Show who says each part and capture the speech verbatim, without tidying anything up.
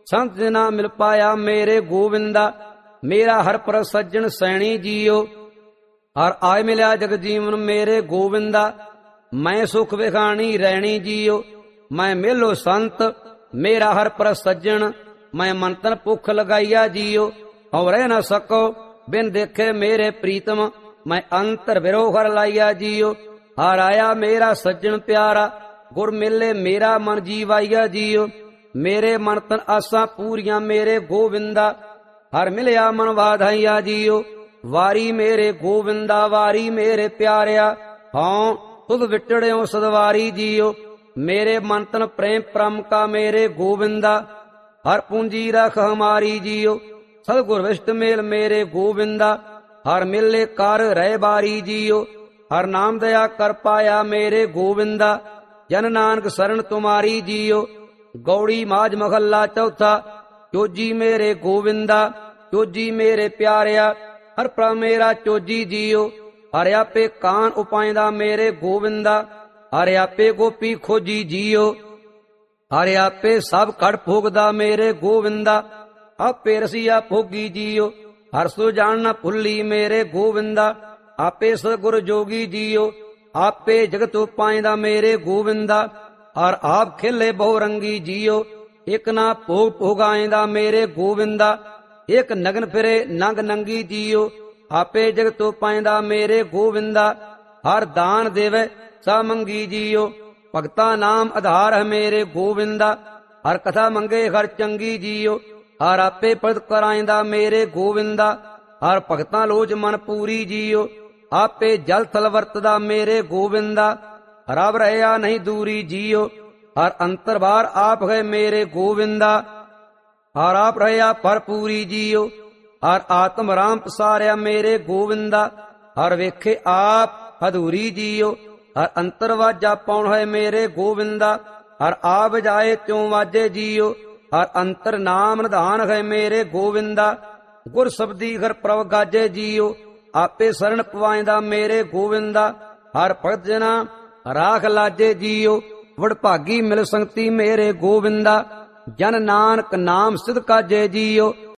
Speaker 1: संत जना मिल पाया मेरे गोविंदा, मेरा हर पर सज्जन सैणी जियो। हर आय मिलिया जग जीवन मेरे गोविंदा, मैं सुख विखाणी रैणी जियो। मैं मिलो संत मेरा हर पर सज्जन, मैं मंतन भुख लगाइया जियो। और रह न सको बिन देखे मेरे प्रीतम, मैं अंतर बिरो घर लाइया जियो। हर आया मेरा सज्जन प्यारा, गुर मिले मेरा मन जीवाइया जियो। मेरे मन तन आसा पूरियां मेरे गोविंदा, हर मिलिया मन वाधाइया जियो। वारी मेरे गोविंदा वारी मेरे प्यारिया, हाँ तुद विटड़ियों सदवारी जियो। मेरे मन तन प्रेम परम का मेरे गोविंदा, हर पूंजी रख हमारी जियो। सदगुर विष्ट मेल मेरे गोविंदा, हर मिले कर रह बारी जियो। हर नाम दया कर पाया मेरे गोविंदा, जन नानक शरण तुम्हारी जियो। गौड़ी माज महल्ला चौथा, चोजी मेरे गोविंदा चोजी मेरे प्यारिया, हर प्र मेरा चोजी जियो। हर आपे कान उपाइंदा मेरे गोविंदा, हर आपे गोपी खोजी जियो। हर आपे सब कड़ भोगदा मेरे गोविंदा, आपे रसिया भोगी जियो। हर सो जान न भुल्ली मेरे गोविंदा, आपे सतगुर जोगी जियो। आपे जगत उपाइंदा मेरे गोविंदा, और आप खिले बहुरंगी जियो। एक ना भोग भोगाइंदा मेरे गोविंदा, एक नगन फिरे नंग नंगी जियो। आपे जगत पाइंदा मेरे गोविंदा, हर दान देवे सा मंगी जियो। भगता नाम आधार है मेरे गोविंदा, हर कथा मंगे हर चंगी जियो। हर आपे पद कराइंदा मेरे गोविंदा, हर भगता लोज मन पूरी जियो। आपे जल थल वरतदा मेरे गोविंदा, रब रहया नहीं दूरी जियो। हर अंतर बार आप है मेरे गोविंदा, हर आप रहया भरपूरी जियो। हर आत्म राम पसारिया मेरे गोविंदा, हर वेखे आप अधूरी जियो। हर अंतर वाजा पौन है मेरे गोविंदा, हर आप जाए त्यों वाजे जियो। हर अंतर नाम निधान है मेरे गोविंदा, गुर शब्दी घर प्रभ गाजे जियो। आपे शरण पवाइंदा मेरे गोविंदा, हर भगत जना राख लाजे जियो। वडभागी मिल संगति मेरे गोविंदा, जन नानक नाम सिद्ध काजे जियो।